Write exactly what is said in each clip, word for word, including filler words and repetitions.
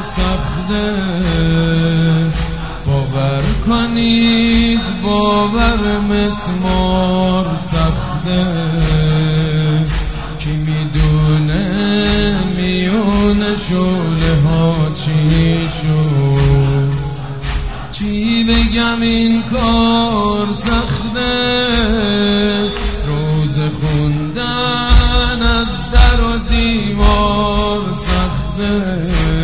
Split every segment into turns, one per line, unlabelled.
سخته، باور کنید باور مسمار سخته. کی میدونه میون شعله ها چی شد؟ چی بگم این کار سخته، روز خوندن از در و دیوار سخته.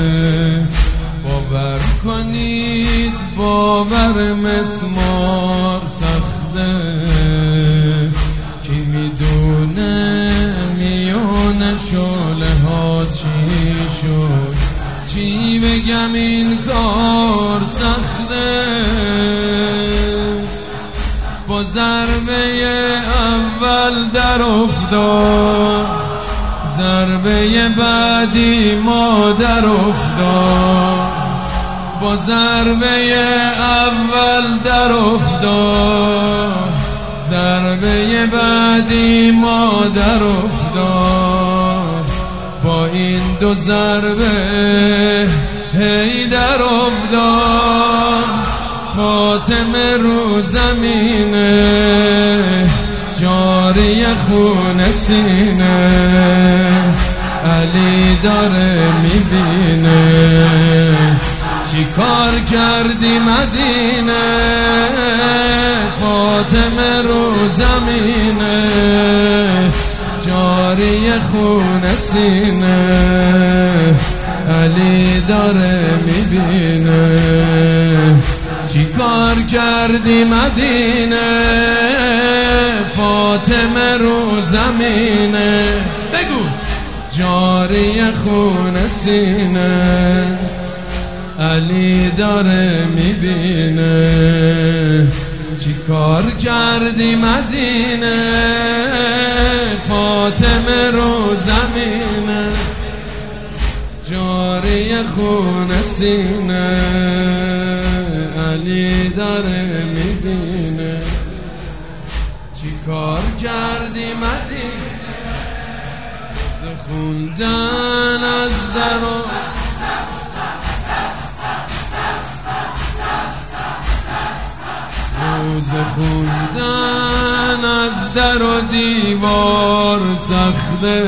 باور کنید باور مسمار سخته. کی میدونه میون شعله ها چی شد؟ چی بگم این کار سخته. با ضربه اول در افتاد، ضربه بعدی ما در افتاد. با ضربه اول در افتاد، ضربه بعدی ما در افتاد. با این دو ضربه هی در افتاد. فاطمه رو زمینه، جاری خون سینه. علی داره میبینه، چی کار کردی مدینه. فاطمه رو زمینه، جاری خون سینه. علی داره میبینه، چی کار کردی مدینه. فاطمه رو زمینه، بگو جاری خون سینه. علی داره میبینه، چی کار کردی مدینه. فاطمه رو زمینه، جاری خون سینه. علی داره میبینه، چی کار کردی مدینه. روز خوندن از در و روز خوندن از در و دیوار سخته.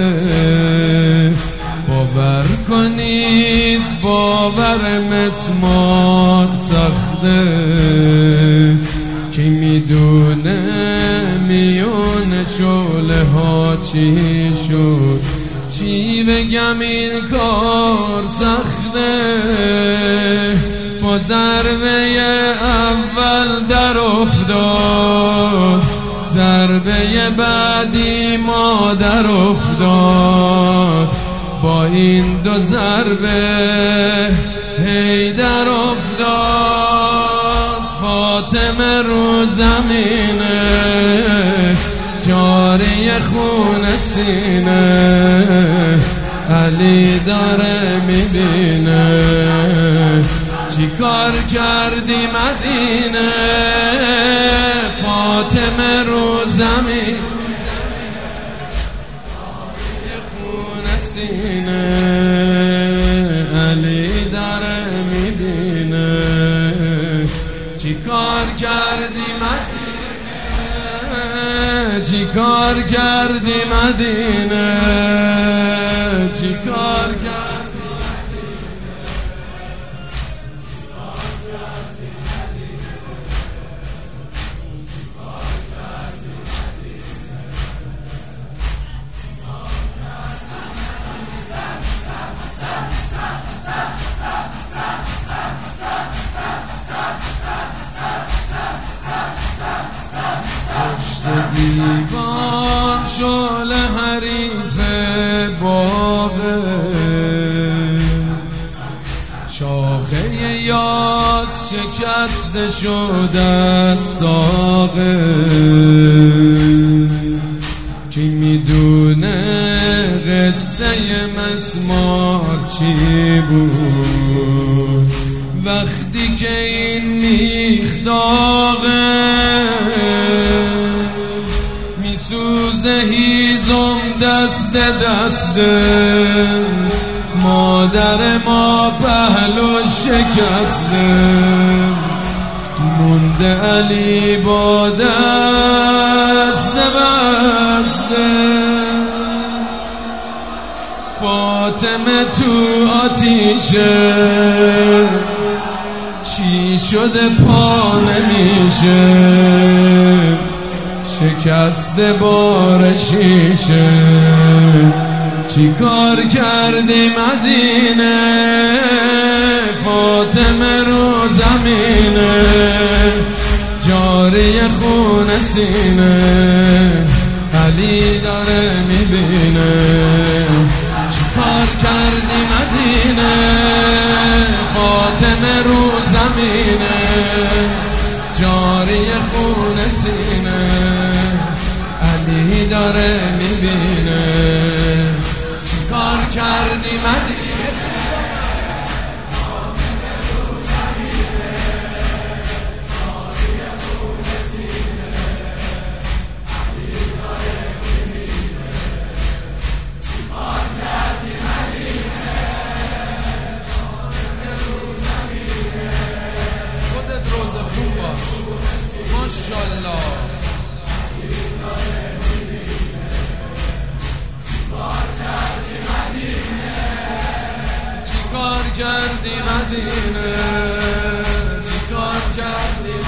باور کنید باور مسمار سخته. کی میدونه میون شعله ها چی شد؟ چی بگم این کار سخته. با ضربه اول در افتاد، ضربه بعدی ما در افتاد. با این دو ضربه هی در افتاد. فاطمه رو زمینه، جاری خون سینه. علی داره میبینه، چی کار کردی مدینه. فاطمه رو زمین، خون سینه. علی داره میبینه، چی کار کردی مدینه. چی کار کردی مدینه. چی کار کردی پشت دیوار شعله حریف باغه. شاخه یاس شکسته شده از ساقه. کی میدونه قصه مسمار چی بود؟ وقتی که این میخ داغه، میسوزه هیزم دست دسته. مادر ما پهلو شکسته، مونده علی با دست بسته. فاطمه تو آتیشه، چی شده پا نمیشه، شکسته بار شیشه. چی کار کردی مدینه، فاطمه رو زمینه، جاری خون سینه، علی داره میبینه. چی کار کردی مدینه، فاطمه رو زمینه، جاری خون سینه، علی داره میبینه. چی کار کردی مدینه، فاطمه رو زمینه، جاری خون سینه، علی داره میبینه. چی کار کردی مدینه، فاطمه رو زمینه. خودت روز خوب باش، ماشاءالله. چی کار کردی مدینه، چی کار کردی